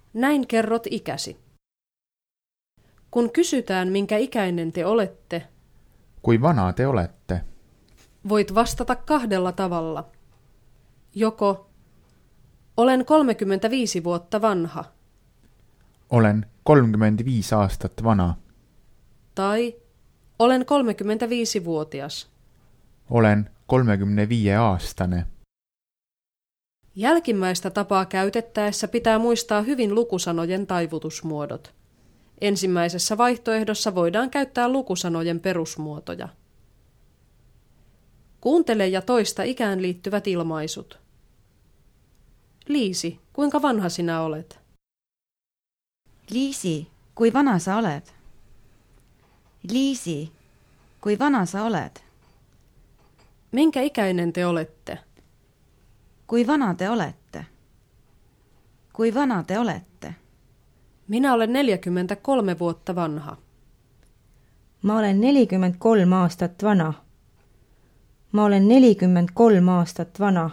Näin kerrot ikäsi. Kun kysytään, minkä ikäinen te olette, Kui vana te olette? voit vastata kahdella tavalla. Joko olen 35 vuotta vanha Olen 35 aastat vana. tai olen 35-vuotias. Olen 35-aastane. Jälkimmäistä tapaa käytettäessä pitää muistaa hyvin lukusanojen taivutusmuodot. Ensimmäisessä vaihtoehdossa voidaan käyttää lukusanojen perusmuotoja. Kuuntele ja toista ikään liittyvät ilmaisut. Liisi, kuinka vanha sinä olet? Liisi, kui vana sa oled? Liisi, kui vana sa oled? Minkä ikäinen te olette? Kui vana te olette? Kui vana te olette? Minä olen 43 vuotta vanha. Ma olen 43 aastat vana. Ma olen 43 aastat vana.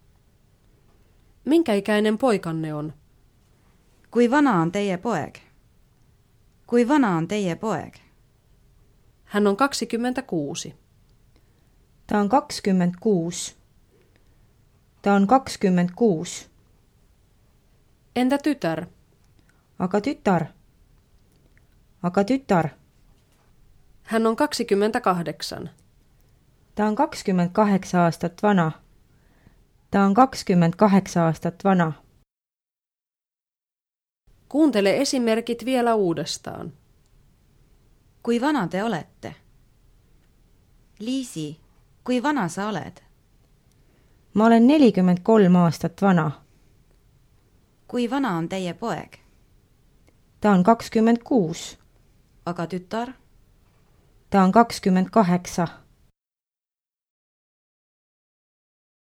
Minkä ikäinen poikanne on? Kui vana on teie poeg? Kui vana on teie poeg? Hän on 26. Ta on 26. Ta on 26. Entä tytär? Aga tütar? Aga tütar? Hän on 28. Ta on 28 aastat vana. Ta on 28 aastat vana. Kuuntele esimerkit vielä uudestaan. Kui vana te olette? Liisi, kui vana sa oled? Ma olen 43 aastat vana. Kui vana on teie poeg? Ta on 26. Aga tütar? Ta on 28.